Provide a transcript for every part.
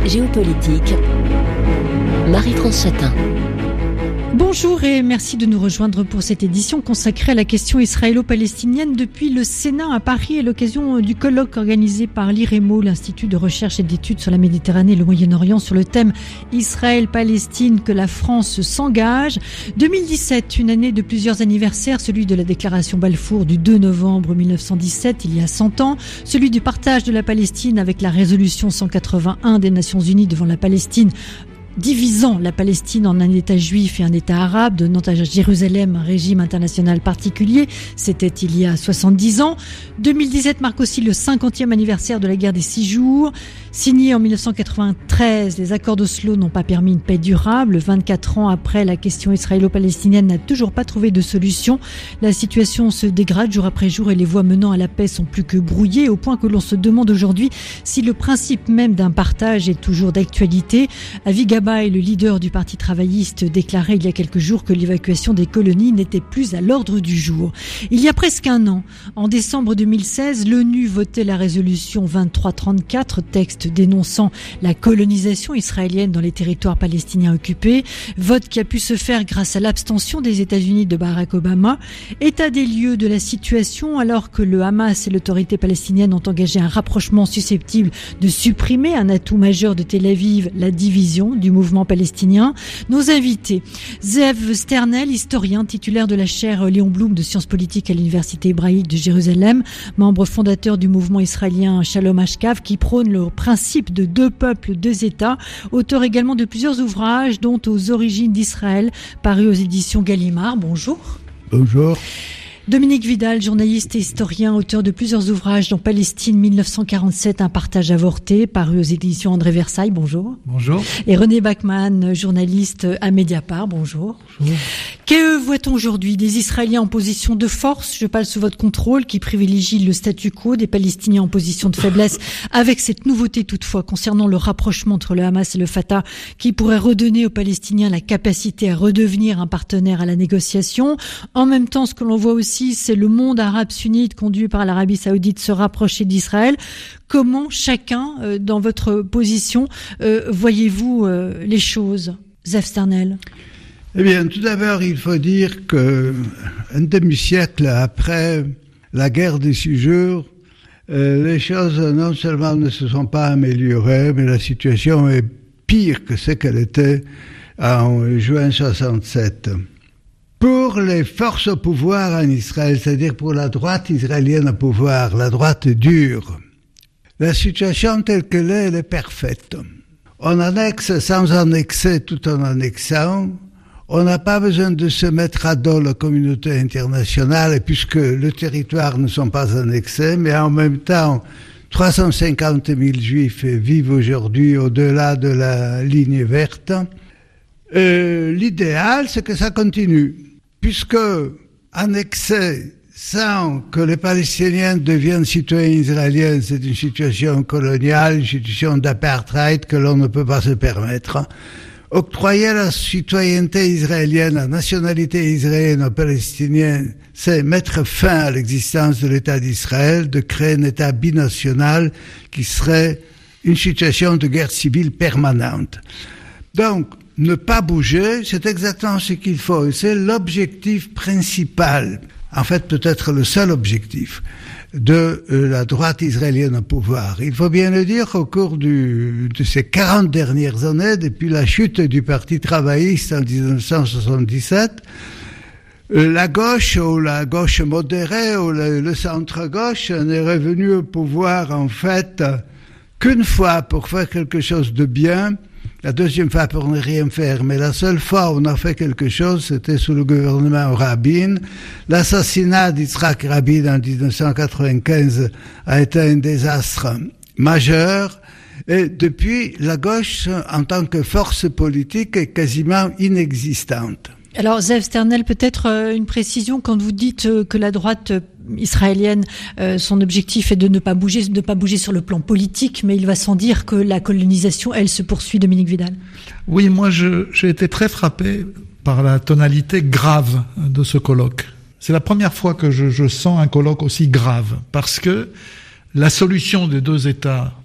Géopolitique, Marie-France Chatin. Bonjour et merci de nous rejoindre pour cette édition consacrée à la question israélo-palestinienne depuis le Sénat à Paris à l'occasion du colloque organisé par l'IREMO, l'Institut de recherche et d'études sur la Méditerranée et le Moyen-Orient, sur le thème Israël-Palestine, que la France s'engage. 2017, une année de plusieurs anniversaires, celui de la déclaration Balfour du 2 novembre 1917, il y a 100 ans, celui du partage de la Palestine avec la résolution 181 des Nations Unies devant la Palestine, divisant la Palestine en un État juif et un État arabe, donnant à Jérusalem un régime international particulier. C'était il y a 70 ans. 2017 marque aussi le 50e anniversaire de la guerre des 6 jours. Signés en 1993, les accords d'Oslo n'ont pas permis une paix durable. 24 ans après, la question israélo-palestinienne n'a toujours pas trouvé de solution. La situation se dégrade jour après jour et les voies menant à la paix sont plus que brouillées, au point que l'on se demande aujourd'hui si le principe même d'un partage est toujours d'actualité. Avi Gabay, le leader du Parti travailliste, déclarait il y a quelques jours que l'évacuation des colonies n'était plus à l'ordre du jour. Il y a presque un an, en décembre 2016, l'ONU votait la résolution 2334, texte dénonçant la colonisation israélienne dans les territoires palestiniens occupés. Vote qui a pu se faire grâce à l'abstention des États-Unis de Barack Obama. État des lieux de la situation alors que le Hamas et l'autorité palestinienne ont engagé un rapprochement susceptible de supprimer un atout majeur de Tel Aviv, la division du mouvement palestinien. Nos invités, Zeev Sternel, historien titulaire de la chaire Léon Blum de sciences politiques à l'université hébraïque de Jérusalem, membre fondateur du mouvement israélien Shalom Ashkav qui prône le principe de 2 peuples, 2 États, auteur également de plusieurs ouvrages dont Aux origines d'Israël, paru aux éditions Gallimard. Bonjour. Bonjour. Dominique Vidal, journaliste et historien, auteur de plusieurs ouvrages dont Palestine 1947, un partage avorté, paru aux éditions André Versailles. Bonjour. Bonjour. Et René Bachmann, journaliste à Mediapart. Bonjour. Bonjour. Que voit-on aujourd'hui? Des Israéliens en position de force, je parle sous votre contrôle, qui privilégient le statu quo, des Palestiniens en position de faiblesse, avec cette nouveauté toutefois concernant le rapprochement entre le Hamas et le Fatah, qui pourrait redonner aux Palestiniens la capacité à redevenir un partenaire à la négociation. En même temps, ce que l'on voit aussi, c'est le monde arabe sunnite conduit par l'Arabie Saoudite se rapprocher d'Israël. Comment chacun, dans votre position, voyez-vous les choses? Zeev Sternel. Eh bien, tout d'abord, il faut dire que un demi-siècle après la guerre des 6 jours, les choses non seulement ne se sont pas améliorées, mais la situation est pire que ce qu'elle était en juin 67. Pour les forces au pouvoir en Israël, c'est-à-dire pour la droite israélienne au pouvoir, la droite dure, la situation telle qu'elle est, elle est parfaite. On annexe sans annexer tout en annexant. On n'a pas besoin de se mettre à dos la communauté internationale puisque le territoire ne sont pas annexés, mais en même temps, 350 000 juifs vivent aujourd'hui au-delà de la ligne verte. L'idéal, c'est que ça continue, puisque annexer sans que les Palestiniens deviennent citoyens israéliens, c'est une situation coloniale, une situation d'apartheid que l'on ne peut pas se permettre. Octroyer la citoyenneté israélienne, la nationalité israélienne aux Palestiniens, c'est mettre fin à l'existence de l'État d'Israël, de créer un État binational qui serait une situation de guerre civile permanente. Donc, ne pas bouger, c'est exactement ce qu'il faut. Et c'est l'objectif principal, en fait peut-être le seul objectif, de la droite israélienne au pouvoir. Il faut bien le dire qu'au cours de ces 40 dernières années, depuis la chute du Parti travailliste en 1977, la gauche ou la gauche modérée ou le centre-gauche n'est revenu au pouvoir en fait qu'une fois pour faire quelque chose de bien, la deuxième fois pour ne rien faire, mais la seule fois où on a fait quelque chose, c'était sous le gouvernement Rabin. L'assassinat d'Yitzhak Rabin en 1995 a été un désastre majeur. Et depuis, la gauche, en tant que force politique, est quasiment inexistante. Alors, Zeev Sternel, peut-être une précision quand vous dites que la droite israélienne, son objectif est de ne pas bouger sur le plan politique, mais il va sans dire que la colonisation, elle, se poursuit, Dominique Vidal. Oui, moi, j'ai été très frappé par la tonalité grave de ce colloque. C'est la première fois que je sens un colloque aussi grave, parce que la solution des 2 États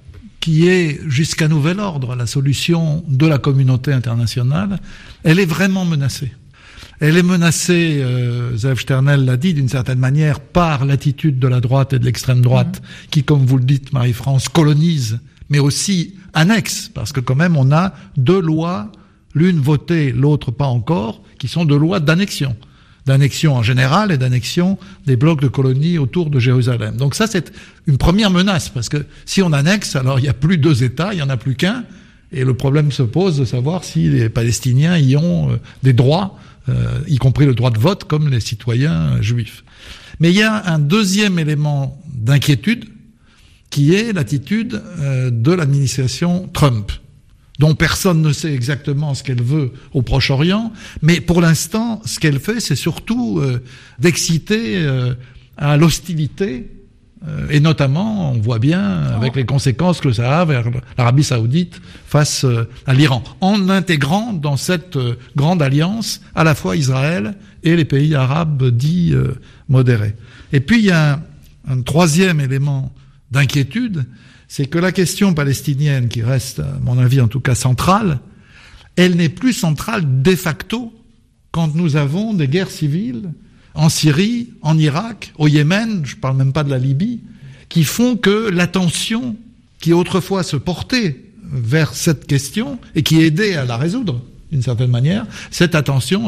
qui est, jusqu'à nouvel ordre, la solution de la communauté internationale, elle est vraiment menacée. Elle est menacée, Zeev Sternel l'a dit d'une certaine manière, par l'attitude de la droite et de l'extrême droite, qui, comme vous le dites, Marie-France, colonise, mais aussi annexe, parce que quand même on a 2 lois, l'une votée, l'autre pas encore, qui sont 2 lois d'annexion en général et d'annexion des blocs de colonies autour de Jérusalem. Donc ça, c'est une première menace, parce que si on annexe, alors il n'y a plus 2 États, il n'y en a plus qu'un, et le problème se pose de savoir si les Palestiniens y ont des droits, y compris le droit de vote, comme les citoyens juifs. Mais il y a un deuxième élément d'inquiétude, qui est l'attitude de l'administration Trump, dont personne ne sait exactement ce qu'elle veut au Proche-Orient, mais pour l'instant, ce qu'elle fait, c'est surtout d'exciter à l'hostilité, et notamment, on voit bien, avec les conséquences que ça a vers l'Arabie Saoudite face à l'Iran, en intégrant dans cette grande alliance à la fois Israël et les pays arabes dits modérés. Et puis, il y a un troisième élément d'inquiétude, c'est que la question palestinienne, qui reste, à mon avis en tout cas centrale, elle n'est plus centrale de facto quand nous avons des guerres civiles en Syrie, en Irak, au Yémen, je ne parle même pas de la Libye, qui font que l'attention qui autrefois se portait vers cette question et qui aidait à la résoudre d'une certaine manière, cette attention,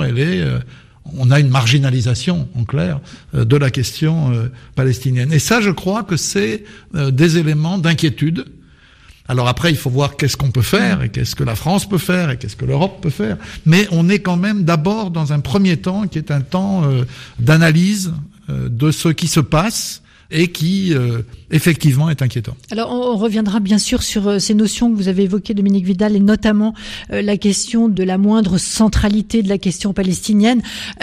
on a une marginalisation, en clair, de la question palestinienne. Et ça, je crois que c'est des éléments d'inquiétude. Alors après, il faut voir qu'est-ce qu'on peut faire, et qu'est-ce que la France peut faire, et qu'est-ce que l'Europe peut faire. Mais on est quand même d'abord dans un premier temps qui est un temps d'analyse de ce qui se passe, et qui, effectivement, est inquiétant. Alors, on reviendra bien sûr sur ces notions que vous avez évoquées, Dominique Vidal, et notamment la question de la moindre centralité de la question palestinienne,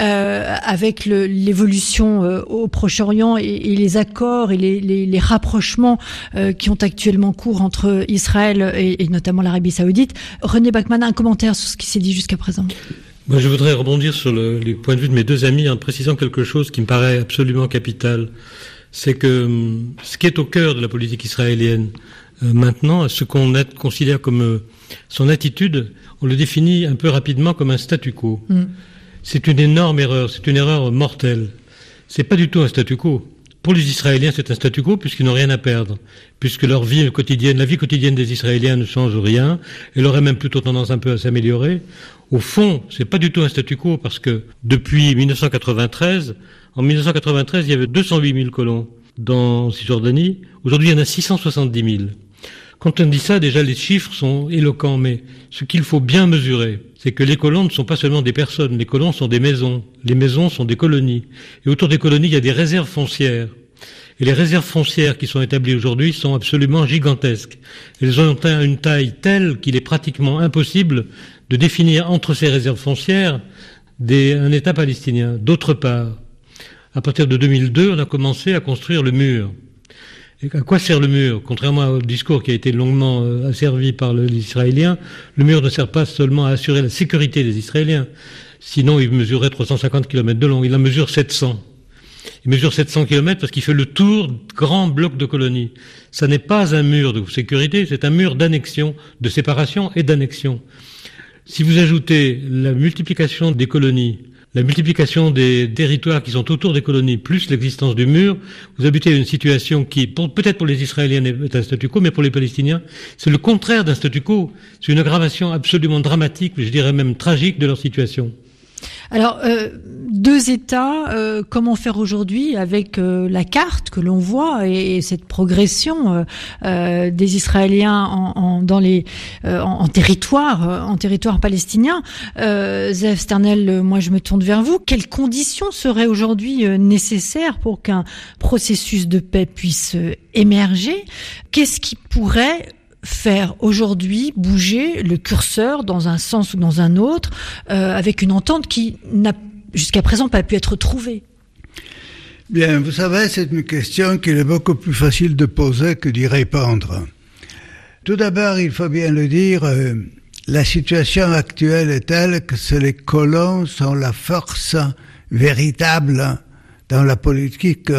avec l'évolution au Proche-Orient et les accords et les rapprochements qui ont actuellement cours entre Israël et notamment l'Arabie Saoudite. René Bachmann, un commentaire sur ce qui s'est dit jusqu'à présent. Moi, je voudrais rebondir sur les points de vue de mes 2 amis en précisant quelque chose qui me paraît absolument capital. C'est que ce qui est au cœur de la politique israélienne maintenant, ce qu'on considère comme son attitude, on le définit un peu rapidement comme un statu quo. C'est une énorme erreur, c'est une erreur mortelle. C'est pas du tout un statu quo. Pour les Israéliens, c'est un statu quo puisqu'ils n'ont rien à perdre, puisque leur vie quotidienne, la vie quotidienne des Israéliens ne change rien, elle aurait même plutôt tendance un peu à s'améliorer. Au fond, c'est pas du tout un statu quo parce que depuis 1993, en 1993, il y avait 208 000 colons en Cisjordanie. Aujourd'hui, il y en a 670 000. Quand on dit ça, déjà, les chiffres sont éloquents, mais ce qu'il faut bien mesurer, c'est que les colons ne sont pas seulement des personnes, les colons sont des maisons. Les maisons sont des colonies. Et autour des colonies, il y a des réserves foncières. Et les réserves foncières qui sont établies aujourd'hui sont absolument gigantesques. Elles ont une taille telle qu'il est pratiquement impossible de définir entre ces réserves foncières un État palestinien. D'autre part, à partir de 2002, on a commencé à construire le mur. Et à quoi sert le mur? Contrairement au discours qui a été longuement asservi par les Israéliens, le mur ne sert pas seulement à assurer la sécurité des Israéliens. Sinon, il mesurerait 350 km de long. Il en mesure 700. Il mesure 700 km parce qu'il fait le tour de grands blocs de colonies. Ça n'est pas un mur de sécurité, c'est un mur d'annexion, de séparation et d'annexion. Si vous ajoutez la multiplication des colonies, la multiplication des territoires qui sont autour des colonies, plus l'existence du mur, vous habitez à une situation qui, peut-être pour les Israéliens, est un statu quo, mais pour les Palestiniens, c'est le contraire d'un statu quo. C'est une aggravation absolument dramatique, je dirais même tragique de leur situation. Alors, 2 États, comment faire aujourd'hui avec la carte que l'on voit et cette progression des Israéliens en territoire palestinien. Zeev Sternel, moi je me tourne vers vous. Quelles conditions seraient aujourd'hui nécessaires pour qu'un processus de paix puisse émerger? Qu'est-ce qui pourrait faire aujourd'hui bouger le curseur dans un sens ou dans un autre, avec une entente qui n'a jusqu'à présent pas pu être trouvée? Bien, vous savez, c'est une question qu'il est beaucoup plus facile de poser que d'y répondre. Tout d'abord, il faut bien le dire, la situation actuelle est telle que les colons sont la force véritable dans la politique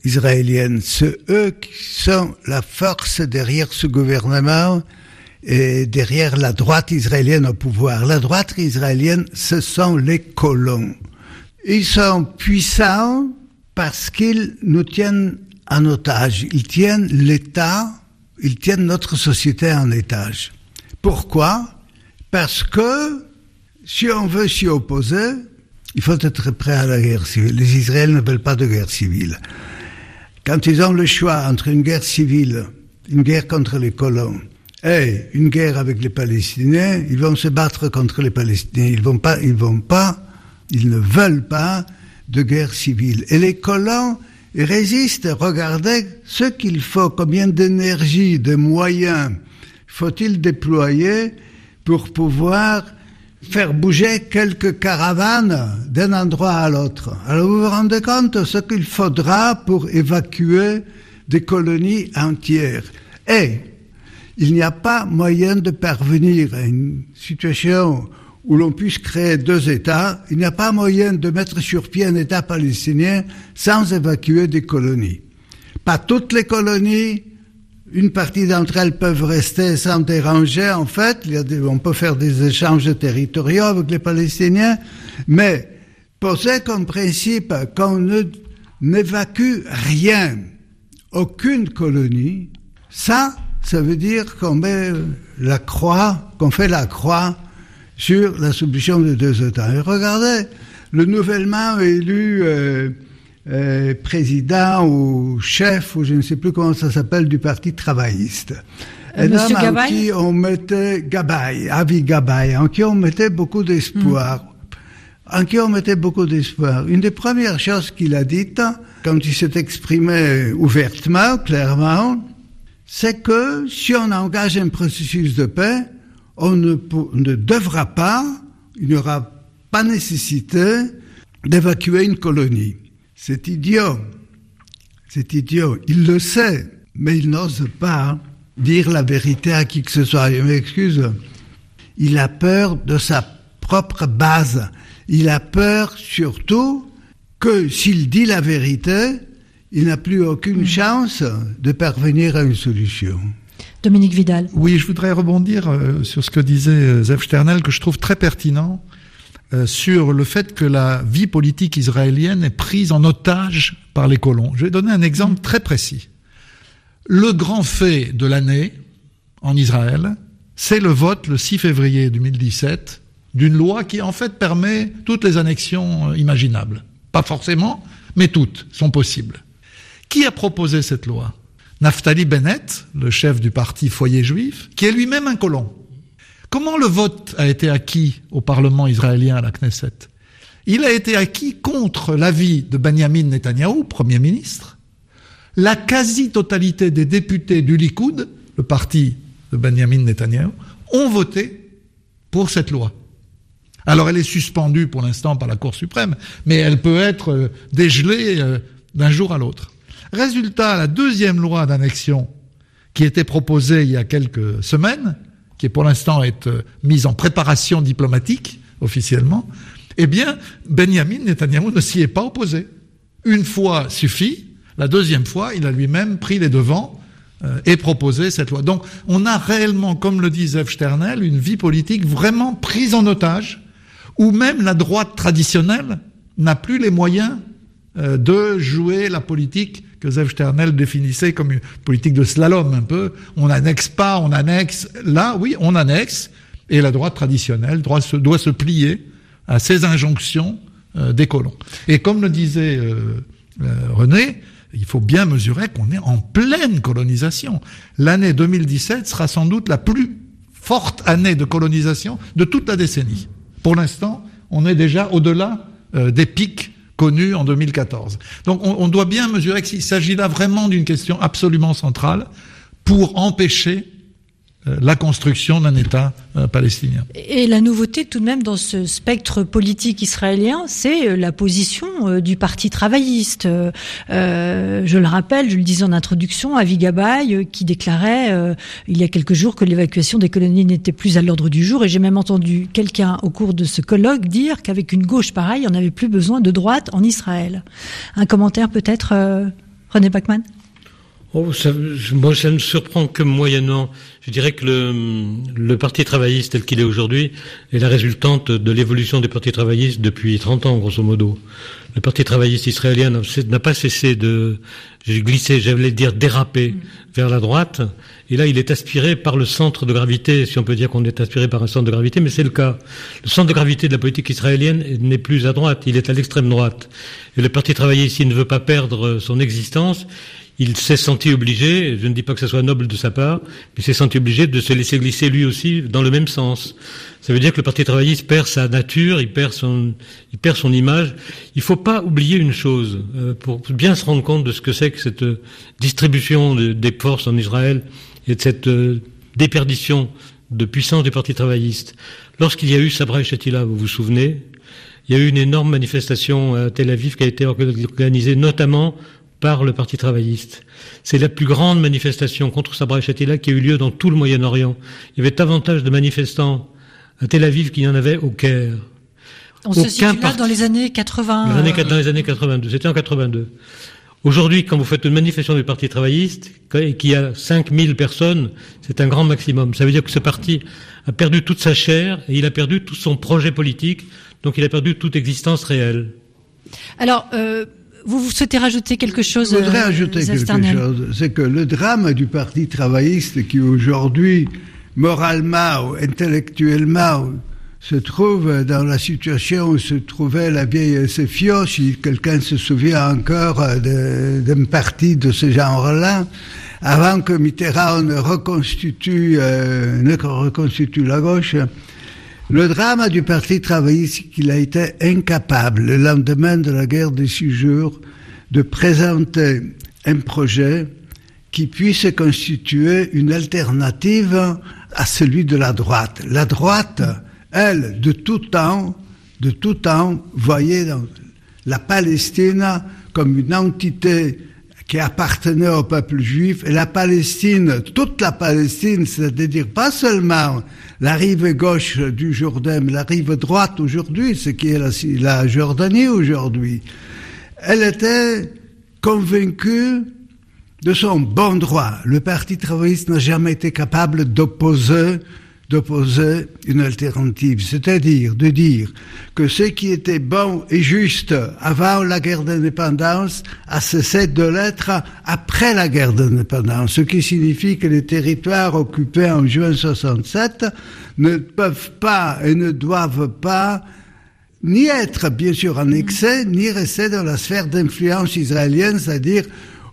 israélienne. C'est eux qui sont la force derrière ce gouvernement et derrière la droite israélienne au pouvoir. La droite israélienne, ce sont les colons. Ils sont puissants parce qu'ils nous tiennent en otage. Ils tiennent l'État, ils tiennent notre société en otage. Pourquoi? Parce que si on veut s'y opposer, il faut être prêt à la guerre civile. Les Israéliens ne veulent pas de guerre civile. Quand ils ont le choix entre une guerre civile, une guerre contre les colons, et une guerre avec les Palestiniens, ils vont se battre contre les Palestiniens. Ils ne veulent pas de guerre civile. Et les colons résistent. Regardez ce qu'il faut, combien d'énergie, de moyens faut-il déployer pour pouvoir faire bouger quelques caravanes d'un endroit à l'autre. Alors vous vous rendez compte ce qu'il faudra pour évacuer des colonies entières. Et il n'y a pas moyen de parvenir à une situation où l'on puisse créer deux États. Il n'y a pas moyen de mettre sur pied un État palestinien sans évacuer des colonies. Pas toutes les colonies. Une partie d'entre elles peuvent rester sans déranger. En fait, on peut faire des échanges territoriaux avec les Palestiniens, mais poser comme principe qu'on n'évacue rien, aucune colonie, ça veut dire qu'on fait la croix sur la solution de deux États. Et regardez, le nouvellement élu président ou chef, ou je ne sais plus comment ça s'appelle, du parti travailliste. Un homme en qui on mettait Avi Gabay, en qui on mettait beaucoup d'espoir. Une des premières choses qu'il a dites, quand il s'est exprimé ouvertement, clairement, c'est que si on engage un processus de paix, on ne devra pas, il n'y aura pas nécessité d'évacuer une colonie. C'est idiot. Il le sait, mais il n'ose pas dire la vérité à qui que ce soit. Je m'excuse. Il a peur de sa propre base. Il a peur surtout que s'il dit la vérité, il n'a plus aucune chance de parvenir à une solution. Dominique Vidal. Oui, je voudrais rebondir sur ce que disait Zev Sternel, que je trouve très pertinent, sur le fait que la vie politique israélienne est prise en otage par les colons. Je vais donner un exemple très précis. Le grand fait de l'année en Israël, c'est le vote le 6 février 2017 d'une loi qui en fait permet toutes les annexions imaginables. Pas forcément, mais toutes sont possibles. Qui a proposé cette loi? Naftali Bennett, le chef du parti Foyer Juif, qui est lui-même un colon. Comment le vote a été acquis au Parlement israélien à la Knesset? Il a été acquis contre l'avis de Benjamin Netanyahou, Premier ministre. La quasi-totalité des députés du Likoud, le parti de Benjamin Netanyahou, ont voté pour cette loi. Alors elle est suspendue pour l'instant par la Cour suprême, mais elle peut être dégelée d'un jour à l'autre. Résultat, la deuxième loi d'annexion qui était proposée il y a quelques semaines, qui pour l'instant est mise en préparation diplomatique officiellement, eh bien, Benjamin Netanyahou ne s'y est pas opposé. Une fois suffit, la deuxième fois, il a lui-même pris les devants et proposé cette loi. Donc, on a réellement, comme le dit Zev Sternel, une vie politique vraiment prise en otage, où même la droite traditionnelle n'a plus les moyens de jouer la politique que Zev Sternel définissait comme une politique de slalom un peu. On n'annexe pas, on annexe. Là, oui, on annexe, et la droite traditionnelle doit se plier à ces injonctions des colons. Et comme le disait René, il faut bien mesurer qu'on est en pleine colonisation. L'année 2017 sera sans doute la plus forte année de colonisation de toute la décennie. Pour l'instant, on est déjà au-delà des pics connus en 2014. Donc on doit bien mesurer qu'il s'agit là vraiment d'une question absolument centrale pour empêcher la construction d'un État palestinien. Et la nouveauté tout de même dans ce spectre politique israélien, c'est la position du parti travailliste. Je le rappelle, je le disais en introduction, Avi Gabay qui déclarait il y a quelques jours que l'évacuation des colonies n'était plus à l'ordre du jour, et j'ai même entendu quelqu'un au cours de ce colloque dire qu'avec une gauche pareille, on n'avait plus besoin de droite en Israël. Un commentaire peut-être René Bachmann? Moi, ça ne surprend que moyennement. Je dirais que le Parti travailliste tel qu'il est aujourd'hui est la résultante de l'évolution des partis travaillistes depuis 30 ans, grosso modo. Le Parti travailliste israélien n'a pas cessé de glisser, j'allais dire déraper vers la droite. Et là, il est aspiré par le centre de gravité, si on peut dire qu'on est aspiré par un centre de gravité, mais c'est le cas. Le centre de gravité de la politique israélienne n'est plus à droite, il est à l'extrême droite. Et le Parti travailliste, s'il ne veut pas perdre son existence, il s'est senti obligé, je ne dis pas que ce soit noble de sa part, mais il s'est senti obligé de se laisser glisser lui aussi dans le même sens. Ça veut dire que le Parti travailliste perd sa nature, il perd son image. Il faut pas oublier une chose, pour bien se rendre compte de ce que c'est que cette distribution des forces en Israël et de cette déperdition de puissance du Parti travailliste. Lorsqu'il y a eu Sabra et Shatila, vous vous souvenez, il y a eu une énorme manifestation à Tel Aviv qui a été organisée notamment par le Parti travailliste. C'est la plus grande manifestation contre Sabra et Shatila qui a eu lieu dans tout le Moyen-Orient. Il y avait davantage de manifestants à Tel Aviv qu'il y en avait au Caire. On se situe là dans les années 80. Dans les années 82. C'était en 82. Aujourd'hui, quand vous faites une manifestation du Parti travailliste, et qu'il y a 5000 personnes, c'est un grand maximum. Ça veut dire que ce parti a perdu toute sa chair et il a perdu tout son projet politique, donc il a perdu toute existence réelle. Alors, vous souhaitez rajouter quelque chose? Je voudrais ajouter quelque chose. C'est que le drame du Parti travailliste qui aujourd'hui, moralement ou intellectuellement, se trouve dans la situation où se trouvait la vieille SFIO, si quelqu'un se souvient encore d'un parti de ce genre-là, avant que Mitterrand ne reconstitue la gauche. Le drame du Parti travailliste, c'est qu'il a été incapable, le lendemain de la guerre des 6 jours, de présenter un projet qui puisse constituer une alternative à celui de la droite. La droite, elle, de tout temps, voyait la Palestine comme une entité qui appartenait au peuple juif, et la Palestine, toute la Palestine, c'est-à-dire pas seulement la rive gauche du Jourdain, mais la rive droite aujourd'hui, ce qui est la Jordanie aujourd'hui, elle était convaincue de son bon droit. Le Parti travailliste n'a jamais été capable d'opposer une alternative, c'est-à-dire de dire que ce qui était bon et juste avant la guerre d'indépendance a cessé de l'être après la guerre d'indépendance, ce qui signifie que les territoires occupés en juin 67 ne peuvent pas et ne doivent pas ni être bien sûr annexés, ni rester dans la sphère d'influence israélienne, c'est-à-dire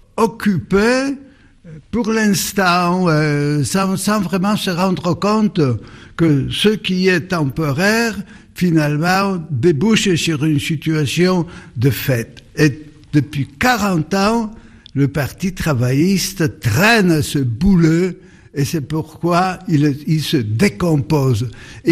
occupés pour l'instant, sans vraiment se rendre compte que ce qui est temporaire, finalement, débouche sur une situation de fait. Et depuis 40 ans, le Parti travailliste traîne ce boulet, et c'est pourquoi il se décompose.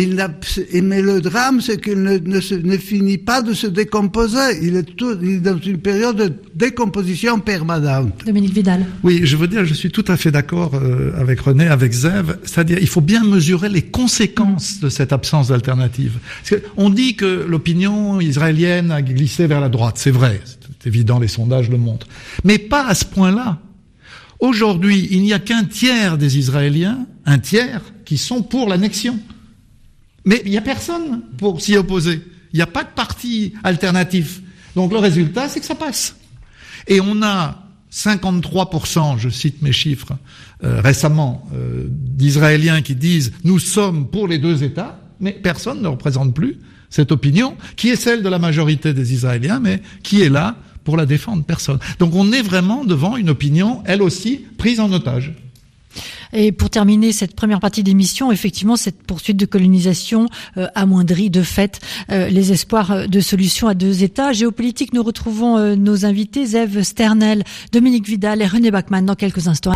Mais le drame, c'est qu'il ne finit pas de se décomposer. Il est dans une période de décomposition permanente. Dominique Vidal. Oui, je veux dire, je suis tout à fait d'accord avec René, avec Zev. C'est-à-dire, il faut bien mesurer les conséquences de cette absence d'alternative. Parce qu'on dit que l'opinion israélienne a glissé vers la droite. C'est vrai. C'est évident, les sondages le montrent. Mais pas à ce point-là. Aujourd'hui, il n'y a qu'un tiers des Israéliens, qui sont pour l'annexion. Mais il n'y a personne pour s'y opposer. Il n'y a pas de parti alternatif. Donc le résultat, c'est que ça passe. Et on a 53%, je cite mes chiffres récemment, d'Israéliens qui disent « nous sommes pour les 2 États », mais personne ne représente plus cette opinion, qui est celle de la majorité des Israéliens, mais qui est là pour la défendre, personne. Donc on est vraiment devant une opinion, elle aussi, prise en otage. Et pour terminer cette première partie d'émission, effectivement, cette poursuite de colonisation amoindrit de fait les espoirs de solution à 2 États. Géopolitique, nous retrouvons nos invités, Zev Sternel, Dominique Vidal et René Bachmann dans quelques instants.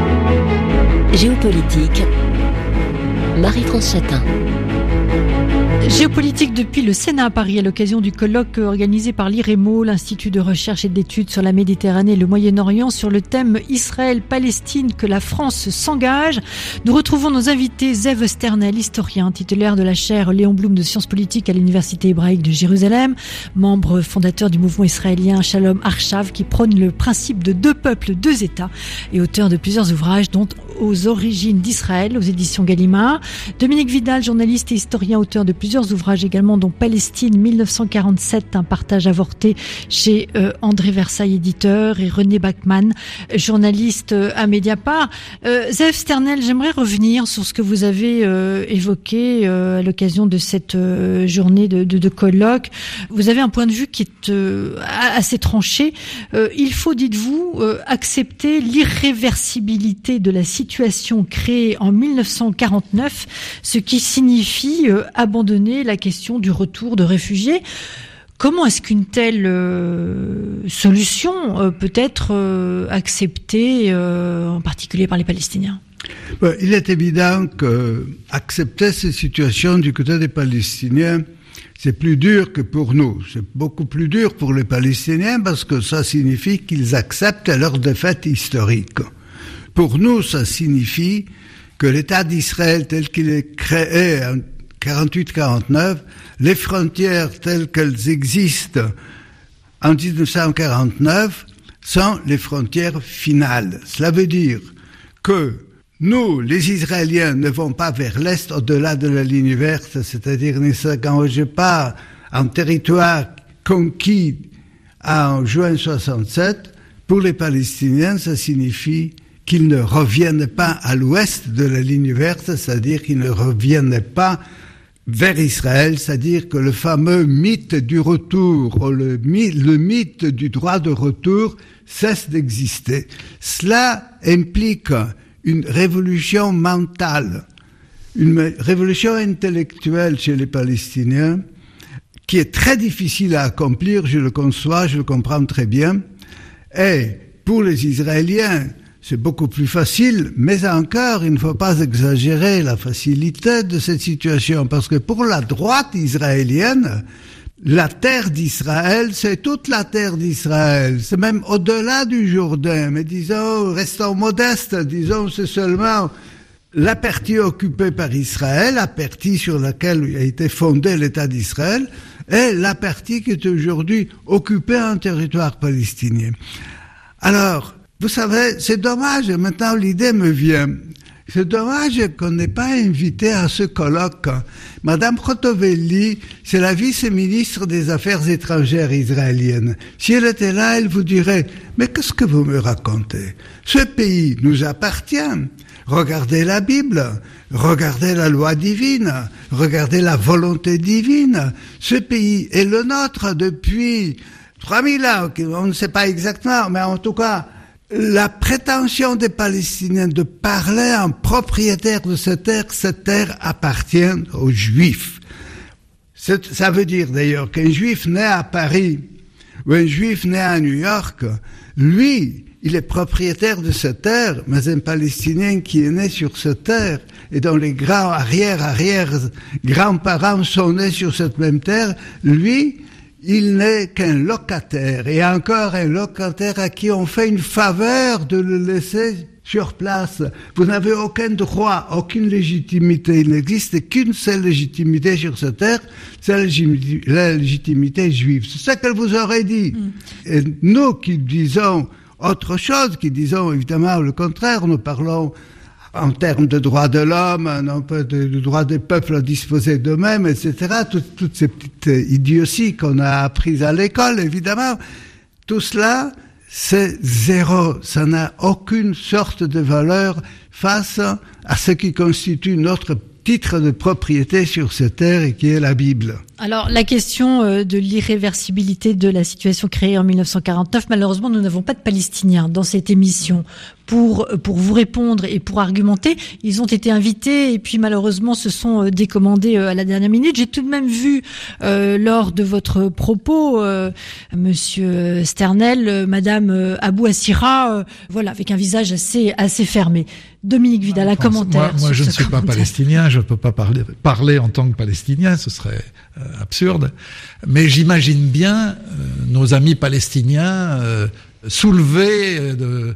Géopolitique, Marie-France Chatin. Géopolitique depuis le Sénat à Paris à l'occasion du colloque organisé par l'IREMO, l'Institut de recherche et d'études sur la Méditerranée et le Moyen-Orient, sur le thème Israël-Palestine, que la France s'engage. Nous retrouvons nos invités Zeev Sternel, historien, titulaire de la chaire Léon Blum de sciences politiques à l'Université hébraïque de Jérusalem, membre fondateur du mouvement israélien Shalom Arshav qui prône le principe de deux peuples, deux États, et auteur de plusieurs ouvrages dont Aux origines d'Israël aux éditions Gallimard. Dominique Vidal, journaliste et historien, auteur de plusieurs ouvrages également, dont Palestine 1947, un partage avorté chez André Versailles éditeur, et René Bachmann, journaliste à Mediapart. Zeev Sternel, j'aimerais revenir sur ce que vous avez évoqué à l'occasion de cette journée de colloque. Vous avez un point de vue qui est assez tranché. Il faut, dites-vous, accepter l'irréversibilité de la situation créée en 1949, ce qui signifie abandonner la question du retour de réfugiés. Comment est-ce qu'une telle solution peut être acceptée, en particulier par les Palestiniens ? Il est évident que accepter cette situation du côté des Palestiniens, c'est plus dur que pour nous. C'est beaucoup plus dur pour les Palestiniens parce que ça signifie qu'ils acceptent leur défaite historique. Pour nous, ça signifie que l'État d'Israël tel qu'il est créé en 48-49, les frontières telles qu'elles existent en 1949 sont les frontières finales. Cela veut dire que nous, les Israéliens, ne vont pas vers l'Est au-delà de la ligne verte, c'est-à-dire ne s'engagent pas en territoire conquis en juin 67. Pour les Palestiniens, ça signifie qu'ils ne reviennent pas à l'ouest de la ligne verte, c'est-à-dire qu'ils ne reviennent pas vers Israël, c'est-à-dire que le fameux mythe du retour, le mythe du droit de retour cesse d'exister. Cela implique une révolution mentale, une révolution intellectuelle chez les Palestiniens, qui est très difficile à accomplir, je le conçois, je le comprends très bien, et pour les Israéliens, c'est beaucoup plus facile, mais encore, il ne faut pas exagérer la facilité de cette situation, parce que pour la droite israélienne, la terre d'Israël, c'est toute la terre d'Israël, c'est même au-delà du Jourdain, mais disons, restons modestes, disons, c'est seulement la partie occupée par Israël, la partie sur laquelle a été fondé l'État d'Israël, et la partie qui est aujourd'hui occupée en territoire palestinien. Alors, vous savez, c'est dommage, maintenant l'idée me vient. C'est dommage qu'on n'ait pas invité à ce colloque Madame Khotovelli, c'est la vice-ministre des Affaires étrangères israélienne. Si elle était là, elle vous dirait « Mais qu'est-ce que vous me racontez? Ce pays nous appartient. Regardez la Bible, regardez la loi divine, regardez la volonté divine. Ce pays est le nôtre depuis 3000 ans, on ne sait pas exactement, mais en tout cas... La prétention des Palestiniens de parler en propriétaire de cette terre appartient aux Juifs. Ça veut dire d'ailleurs qu'un Juif né à Paris ou un Juif né à New York, lui, il est propriétaire de cette terre, mais un Palestinien qui est né sur cette terre et dont les grands arrière-grands-parents sont nés sur cette même terre, lui, il n'est qu'un locataire, et encore un locataire à qui on fait une faveur de le laisser sur place. Vous n'avez aucun droit, aucune légitimité. Il n'existe qu'une seule légitimité sur cette terre, c'est la légitimité juive. C'est ça qu'elle vous aurait dit. Et nous qui disons autre chose, qui disons évidemment le contraire, nous parlons en termes de droits de l'homme, un peu de droits des peuples à disposer d'eux-mêmes, etc. Toutes ces petites idioties qu'on a apprises à l'école, évidemment. Tout cela, c'est zéro. Ça n'a aucune sorte de valeur face à ce qui constitue notre titre de propriété sur cette terre et qui est la Bible. Alors, la question de l'irréversibilité de la situation créée en 1949, malheureusement, nous n'avons pas de Palestiniens dans cette émission pour vous répondre et pour argumenter. Ils ont été invités et puis malheureusement se sont décommandés à la dernière minute. J'ai tout de même vu lors de votre propos, Monsieur Sternel, Madame Abou Assira, voilà, avec un visage assez fermé. Dominique Vidal, un commentaire. Moi je ne suis pas palestinien, je ne peux pas parler en tant que palestinien, ce serait absurde. Mais j'imagine bien nos amis palestiniens soulevés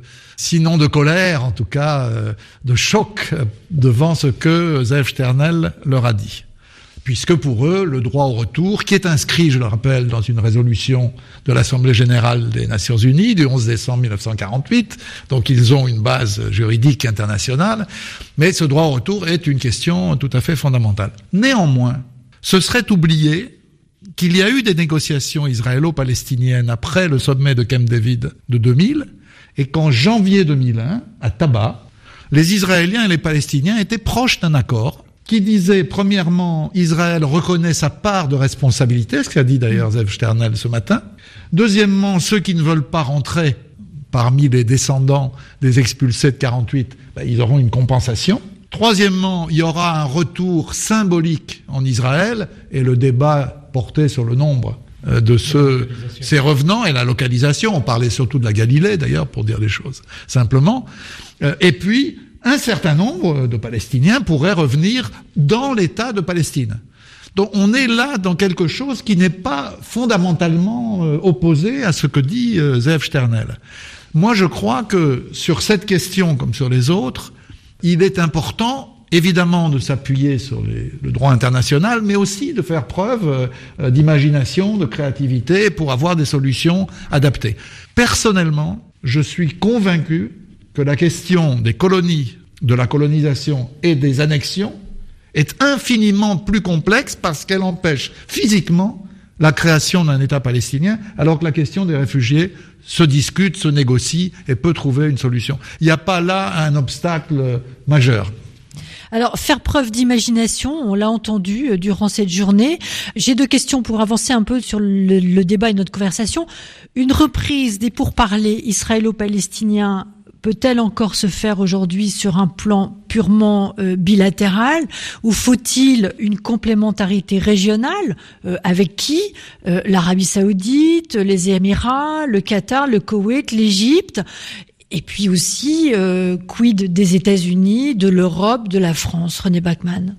sinon de colère, en tout cas de choc devant ce que Zeev Sternel leur a dit. Puisque pour eux, le droit au retour, qui est inscrit, je le rappelle, dans une résolution de l'Assemblée générale des Nations unies du 11 décembre 1948, donc ils ont une base juridique internationale, mais ce droit au retour est une question tout à fait fondamentale. Néanmoins, ce serait oublier qu'il y a eu des négociations israélo-palestiniennes après le sommet de Camp David de 2000, et qu'en janvier 2001, à Taba, les Israéliens et les Palestiniens étaient proches d'un accord qui disait, premièrement, Israël reconnaît sa part de responsabilité, ce qu'a dit d'ailleurs Zeev Sternel ce matin. Deuxièmement, ceux qui ne veulent pas rentrer parmi les descendants des expulsés de 48, ils auront une compensation. Troisièmement, il y aura un retour symbolique en Israël, et le débat portait sur le nombre de ces revenants et la localisation. On parlait surtout de la Galilée, d'ailleurs, pour dire les choses simplement. Et puis, un certain nombre de Palestiniens pourraient revenir dans l'État de Palestine. Donc on est là dans quelque chose qui n'est pas fondamentalement opposé à ce que dit Zeev Sternel. Moi je crois que sur cette question comme sur les autres, il est important évidemment de s'appuyer sur le droit international, mais aussi de faire preuve d'imagination, de créativité pour avoir des solutions adaptées. Personnellement, je suis convaincu que la question des colonies, de la colonisation et des annexions est infiniment plus complexe parce qu'elle empêche physiquement la création d'un État palestinien, alors que la question des réfugiés se discute, se négocie et peut trouver une solution. Il n'y a pas là un obstacle majeur. Alors, faire preuve d'imagination, on l'a entendu durant cette journée. J'ai deux questions pour avancer un peu sur le débat et notre conversation. Une reprise des pourparlers israélo-palestiniens peut-elle encore se faire aujourd'hui sur un plan purement bilatéral, ou faut-il une complémentarité régionale avec qui? L'Arabie Saoudite, les Émirats, le Qatar, le Koweït, l'Égypte, et puis aussi quid des États-Unis, de l'Europe, de la France? René Bachmann.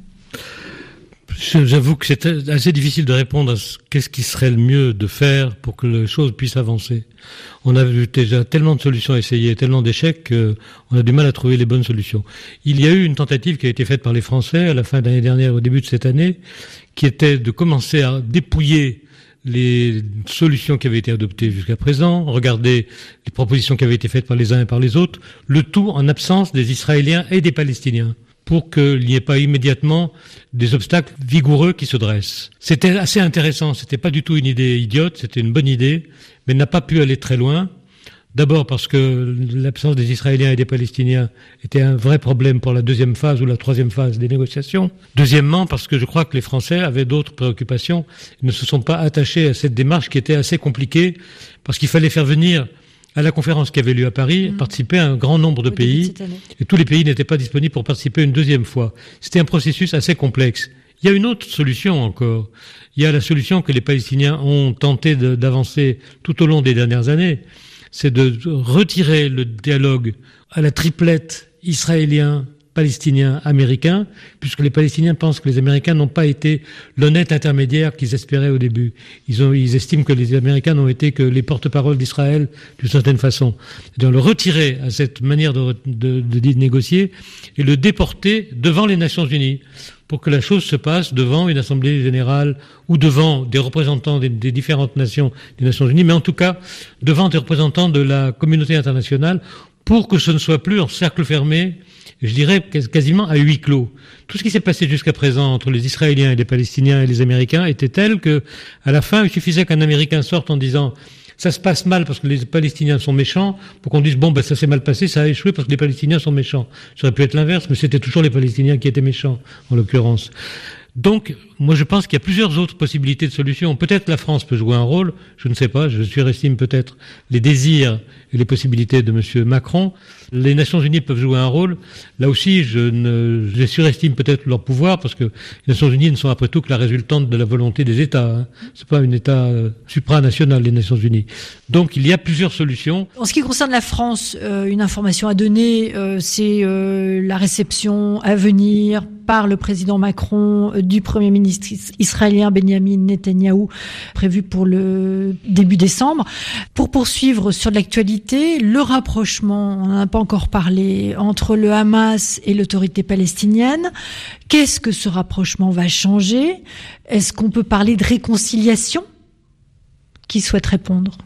J'avoue que c'est assez difficile de répondre à qu'est-ce qui serait le mieux de faire pour que les choses puissent avancer. On a vu déjà tellement de solutions essayées, tellement d'échecs qu'on a du mal à trouver les bonnes solutions. Il y a eu une tentative qui a été faite par les Français à la fin de l'année dernière, au début de cette année, qui était de commencer à dépouiller les solutions qui avaient été adoptées jusqu'à présent, regarder les propositions qui avaient été faites par les uns et par les autres, le tout en absence des Israéliens et des Palestiniens, pour qu'il n'y ait pas immédiatement des obstacles vigoureux qui se dressent. C'était assez intéressant, c'était pas du tout une idée idiote, c'était une bonne idée, mais n'a pas pu aller très loin. D'abord parce que l'absence des Israéliens et des Palestiniens était un vrai problème pour la deuxième phase ou la troisième phase des négociations. Deuxièmement, parce que je crois que les Français avaient d'autres préoccupations, ils ne se sont pas attachés à cette démarche qui était assez compliquée, parce qu'il fallait faire venir à la conférence qui avait lieu à Paris, participer un grand nombre de pays, et tous les pays n'étaient pas disponibles pour participer une deuxième fois. C'était un processus assez complexe. Il y a une autre solution encore. Il y a la solution que les Palestiniens ont tenté d'avancer tout au long des dernières années, c'est de retirer le dialogue à la triplette israélien, palestinien, américain, puisque les Palestiniens pensent que les Américains n'ont pas été l'honnête intermédiaire qu'ils espéraient au début. Ils estiment que les Américains n'ont été que les porte-paroles d'Israël d'une certaine façon. C'est-à-dire le retirer à cette manière de négocier et le déporter devant les Nations Unies pour que la chose se passe devant une assemblée générale ou devant des représentants des différentes nations des Nations Unies, mais en tout cas devant des représentants de la communauté internationale pour que ce ne soit plus en cercle fermé, je dirais quasiment à huis clos. Tout ce qui s'est passé jusqu'à présent entre les Israéliens et les Palestiniens et les Américains était tel que, à la fin, il suffisait qu'un Américain sorte en disant ça se passe mal parce que les Palestiniens sont méchants, pour qu'on dise bon ben ça s'est mal passé, ça a échoué parce que les Palestiniens sont méchants. Ça aurait pu être l'inverse, mais c'était toujours les Palestiniens qui étaient méchants, en l'occurrence. Donc, moi je pense qu'il y a plusieurs autres possibilités de solutions. Peut-être la France peut jouer un rôle, je ne sais pas, je surestime peut-être les désirs et les possibilités de M. Macron. Les Nations Unies peuvent jouer un rôle. Là aussi, je surestime peut-être leur pouvoir, parce que les Nations Unies ne sont après tout que la résultante de la volonté des États. Hein. C'est pas un État supranational, les Nations Unies. Donc, il y a plusieurs solutions. En ce qui concerne la France, une information à donner, c'est la réception à venir par le président Macron du Premier ministre israélien Benjamin Netanyahou, prévu pour le début décembre. Pour poursuivre sur l'actualité, le rapprochement, on n'en a pas encore parlé, entre le Hamas et l'autorité palestinienne. Qu'est-ce que ce rapprochement va changer? Est-ce qu'on peut parler de réconciliation? Qui souhaite répondre?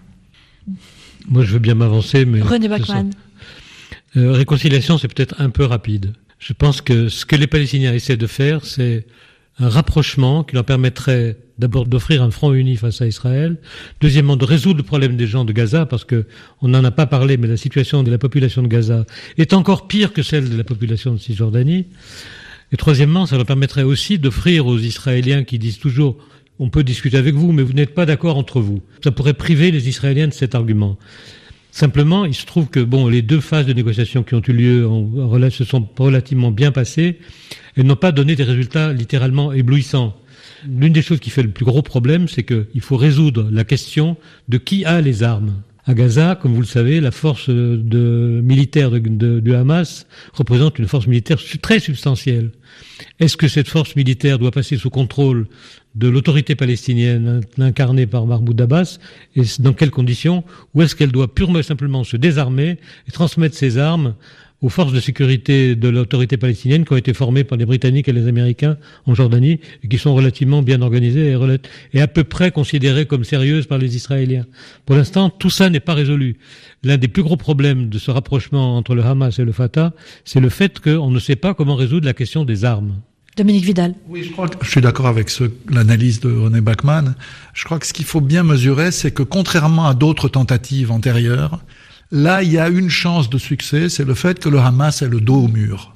Moi, je veux bien m'avancer, mais... René Bachmann. Réconciliation, c'est peut-être un peu rapide. Je pense que ce que les Palestiniens essaient de faire, c'est un rapprochement qui leur permettrait d'abord d'offrir un front uni face à Israël, deuxièmement de résoudre le problème des gens de Gaza, parce que on n'en a pas parlé, mais la situation de la population de Gaza est encore pire que celle de la population de Cisjordanie, et troisièmement, ça leur permettrait aussi d'offrir aux Israéliens qui disent toujours « on peut discuter avec vous, mais vous n'êtes pas d'accord entre vous ». Ça pourrait priver les Israéliens de cet argument. Simplement, il se trouve que les deux phases de négociation qui ont eu lieu se sont relativement bien passées. Elles n'ont pas donné des résultats littéralement éblouissants. L'une des choses qui fait le plus gros problème, c'est qu'il faut résoudre la question de qui a les armes. À Gaza, comme vous le savez, la force militaire du Hamas représente une force militaire très substantielle. Est-ce que cette force militaire doit passer sous contrôle de l'autorité palestinienne incarnée par Mahmoud Abbas, et dans quelles conditions, ou est-ce qu'elle doit purement et simplement se désarmer et transmettre ses armes aux forces de sécurité de l'autorité palestinienne qui ont été formées par les Britanniques et les Américains en Jordanie et qui sont relativement bien organisées et à peu près considérées comme sérieuses par les Israéliens. Pour l'instant, tout ça n'est pas résolu. L'un des plus gros problèmes de ce rapprochement entre le Hamas et le Fatah, c'est le fait qu'on ne sait pas comment résoudre la question des armes. Dominique Vidal. Oui, je crois que je suis d'accord avec l'analyse de René Bachmann. Je crois que ce qu'il faut bien mesurer, c'est que contrairement à d'autres tentatives antérieures, là, il y a une chance de succès, c'est le fait que le Hamas ait le dos au mur.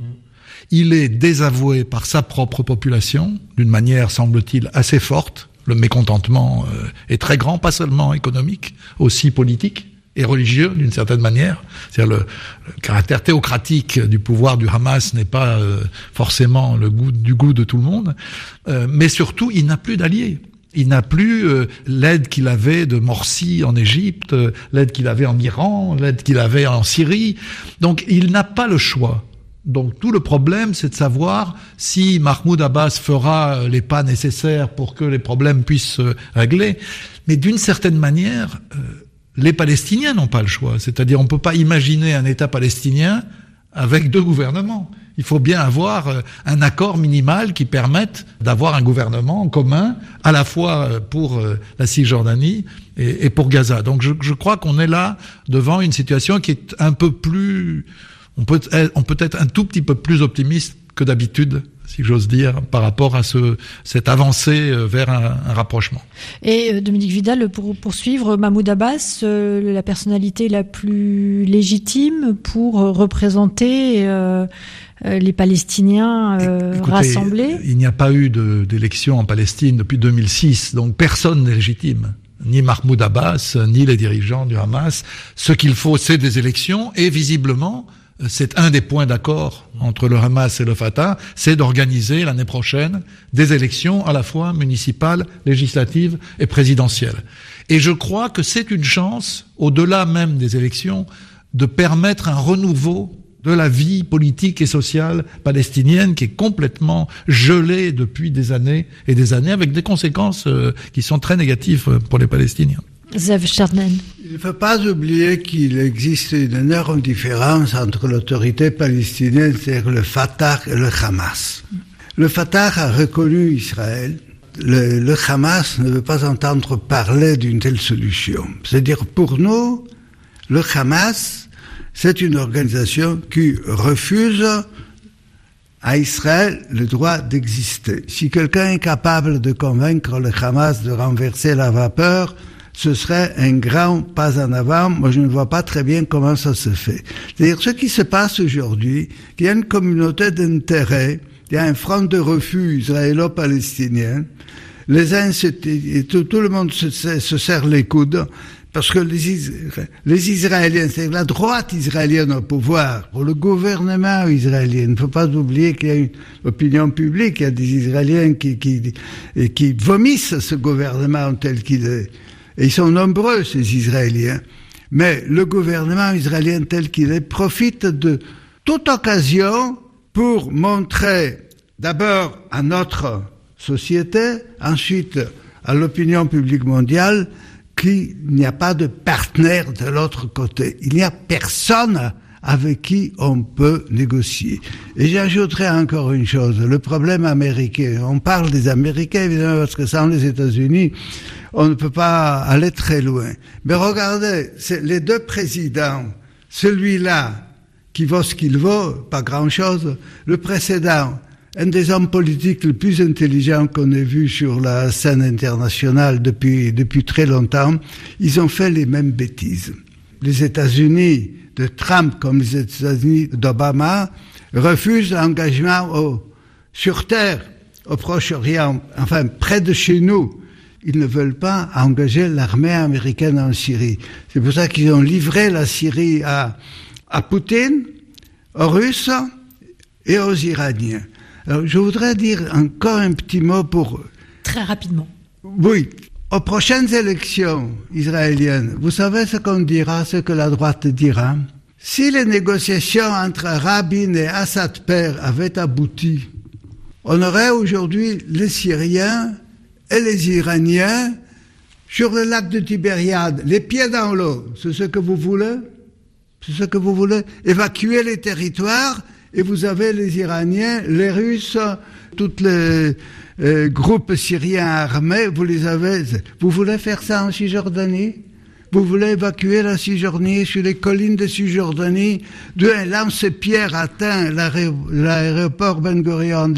Il est désavoué par sa propre population, d'une manière, semble-t-il, assez forte. Le mécontentement est très grand, pas seulement économique, aussi politique et religieux, d'une certaine manière. C'est-à-dire le caractère théocratique du pouvoir du Hamas n'est pas forcément du goût de tout le monde. Mais surtout, il n'a plus d'alliés. Il n'a plus l'aide qu'il avait de Morsi en Égypte, l'aide qu'il avait en Iran, l'aide qu'il avait en Syrie. Donc il n'a pas le choix. Donc tout le problème, c'est de savoir si Mahmoud Abbas fera les pas nécessaires pour que les problèmes puissent se régler. Mais d'une certaine manière, les Palestiniens n'ont pas le choix. C'est-à-dire on ne peut pas imaginer un État palestinien avec deux gouvernements. Il faut bien avoir un accord minimal qui permette d'avoir un gouvernement commun à la fois pour la Cisjordanie et pour Gaza. Donc je crois qu'on est là devant une situation qui est un peu plus... On peut être un tout petit peu plus optimiste que d'habitude, si j'ose dire, par rapport à cette avancée vers un rapprochement. Et Dominique Vidal, pour poursuivre, Mahmoud Abbas, la personnalité la plus légitime pour représenter les Palestiniens rassemblés. Il n'y a pas eu d'élection en Palestine depuis 2006, donc personne n'est légitime. Ni Mahmoud Abbas, ni les dirigeants du Hamas. Ce qu'il faut, c'est des élections, et visiblement, c'est un des points d'accord entre le Hamas et le Fatah, c'est d'organiser l'année prochaine des élections à la fois municipales, législatives et présidentielles. Et je crois que c'est une chance, au-delà même des élections, de permettre un renouveau de la vie politique et sociale palestinienne qui est complètement gelée depuis des années et des années, avec des conséquences qui sont très négatives pour les Palestiniens. Zev Chardin. Il ne faut pas oublier qu'il existe une énorme différence entre l'autorité palestinienne, c'est-à-dire le Fatah et le Hamas. Le Fatah a reconnu Israël. Le Hamas ne veut pas entendre parler d'une telle solution. C'est-à-dire, pour nous, le Hamas, c'est une organisation qui refuse à Israël le droit d'exister. Si quelqu'un est capable de convaincre le Hamas de renverser la vapeur, ce serait un grand pas en avant. Moi, je ne vois pas très bien comment ça se fait. C'est-à-dire, ce qui se passe aujourd'hui, qu'il y a une communauté d'intérêts, il y a un front de refus israélo-palestinien. Les uns, tout le monde se serre les coudes parce que les Israéliens, c'est la droite israélienne au pouvoir, pour le gouvernement israélien. Il ne faut pas oublier qu'il y a une opinion publique, il y a des Israéliens qui vomissent ce gouvernement tel qu'il est. Et ils sont nombreux, ces Israéliens. Mais le gouvernement israélien tel qu'il est profite de toute occasion pour montrer d'abord à notre société, ensuite à l'opinion publique mondiale, qu'il n'y a pas de partenaire de l'autre côté. Il n'y a personne avec qui on peut négocier. Et j'ajouterai encore une chose, le problème américain. On parle des Américains, évidemment, parce que sans les États-Unis, on ne peut pas aller très loin. Mais regardez, c'est les deux présidents, celui-là qui vaut ce qu'il vaut, pas grand-chose, le précédent, un des hommes politiques les plus intelligents qu'on ait vu sur la scène internationale depuis très longtemps, ils ont fait les mêmes bêtises. Les États-Unis de Trump comme les États-Unis d'Obama refusent l'engagement sur terre, au Proche-Orient, enfin près de chez nous. Ils ne veulent pas engager l'armée américaine en Syrie. C'est pour ça qu'ils ont livré la Syrie à Poutine, aux Russes et aux Iraniens. Alors, je voudrais dire encore un petit mot pour... Très rapidement. Oui. Aux prochaines élections israéliennes, vous savez ce qu'on dira, ce que la droite dira? Si les négociations entre Rabin et Assad père avaient abouti, on aurait aujourd'hui les Syriens et les Iraniens sur le lac de Tibériade, les pieds dans l'eau. C'est ce que vous voulez? C'est ce que vous voulez? Évacuer les territoires, et vous avez les Iraniens, les Russes, tous les groupes syriens armés, vous les avez. Vous voulez faire ça en Cisjordanie? Vous voulez évacuer la Cisjordanie sur les collines de Cisjordanie, d'où un lance-pierre atteint l'aéroport Ben Gurion,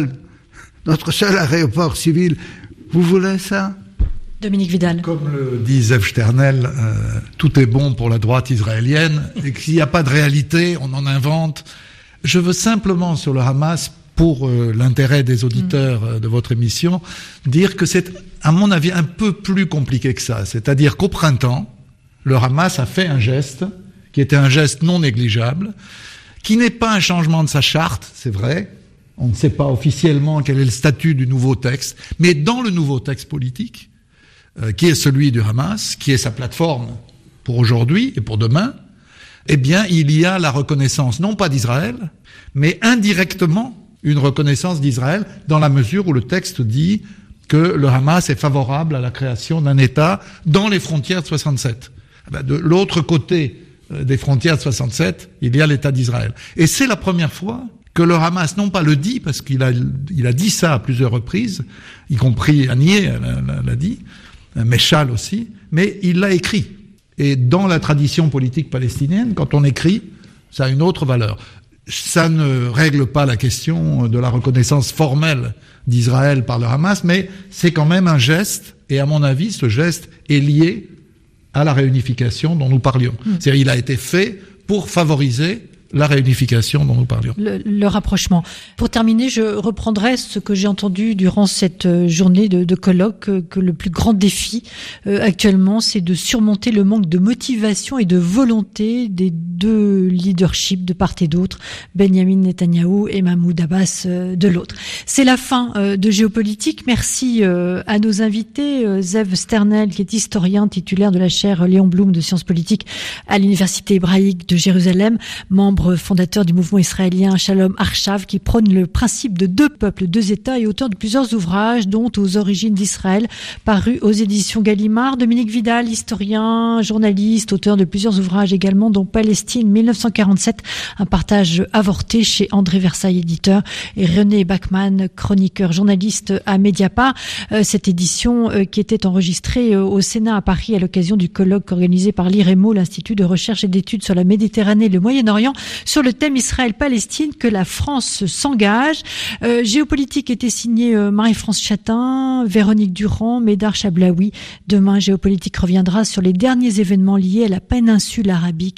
notre seul aéroport civil. Vous voulez ça? Dominique Vidal. Comme le dit Zev Sternel, tout est bon pour la droite israélienne, et qu'il n'y a pas de réalité, on en invente. Je veux simplement, sur le Hamas, pour l'intérêt des auditeurs de votre émission, dire que c'est, à mon avis, un peu plus compliqué que ça. C'est-à-dire qu'au printemps, le Hamas a fait un geste, qui était un geste non négligeable, qui n'est pas un changement de sa charte, c'est vrai. On ne sait pas officiellement quel est le statut du nouveau texte, mais dans le nouveau texte politique, qui est celui du Hamas, qui est sa plateforme pour aujourd'hui et pour demain, eh bien, il y a la reconnaissance, non pas d'Israël, mais indirectement une reconnaissance d'Israël, dans la mesure où le texte dit que le Hamas est favorable à la création d'un État dans les frontières de 67. De l'autre côté des frontières de 67, il y a l'État d'Israël. Et c'est la première fois que le Hamas, non pas le dit, parce qu'il a dit ça à plusieurs reprises, y compris Haniyeh l'a dit, Meshal aussi, mais il l'a écrit. Et dans la tradition politique palestinienne, quand on écrit, ça a une autre valeur. Ça ne règle pas la question de la reconnaissance formelle d'Israël par le Hamas, mais c'est quand même un geste, et à mon avis, ce geste est lié à la réunification dont nous parlions. C'est-à-dire, il a été fait pour favoriser la réunification dont nous parlions. Le rapprochement. Pour terminer, je reprendrai ce que j'ai entendu durant cette journée de colloque, que le plus grand défi actuellement, c'est de surmonter le manque de motivation et de volonté des deux leaderships de part et d'autre, Benyamin Netanyahou et Mahmoud Abbas de l'autre. C'est la fin de Géopolitique. Merci à nos invités, Zev Sternel, qui est historien titulaire de la chaire Léon Blum de sciences politiques à l'Université hébraïque de Jérusalem, membre fondateur du mouvement israélien Shalom Arshav, qui prône le principe de deux peuples, deux États, et auteur de plusieurs ouvrages, dont Aux origines d'Israël, paru aux éditions Gallimard. Dominique Vidal, historien, journaliste, auteur de plusieurs ouvrages également, dont Palestine 1947, un partage avorté chez André Versailles, éditeur, et René Bachmann, chroniqueur, journaliste à Mediapart. Cette édition qui était enregistrée au Sénat à Paris à l'occasion du colloque organisé par l'IREMO, l'Institut de recherche et d'études sur la Méditerranée et le Moyen-Orient, sur le thème Israël-Palestine, que la France s'engage. Géopolitique était signé Marie-France Chatin, Véronique Durand, Médard Chablaoui. Demain, Géopolitique reviendra sur les derniers événements liés à la péninsule arabique